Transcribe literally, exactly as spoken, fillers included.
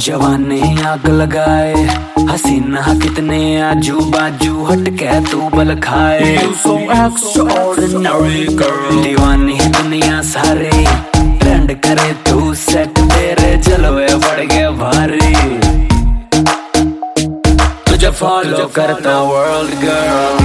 जवानी आग लगाए, हसीना कितने आजू बाजू हटके तू बल खाए। You so extraordinary girl, दीवानी दुनिया सारी, ट्रेंड करे तू सेट, तेरे जलवे बढ़ गए भारी, तुझे फॉलो करता वर्ल्ड गर्ल।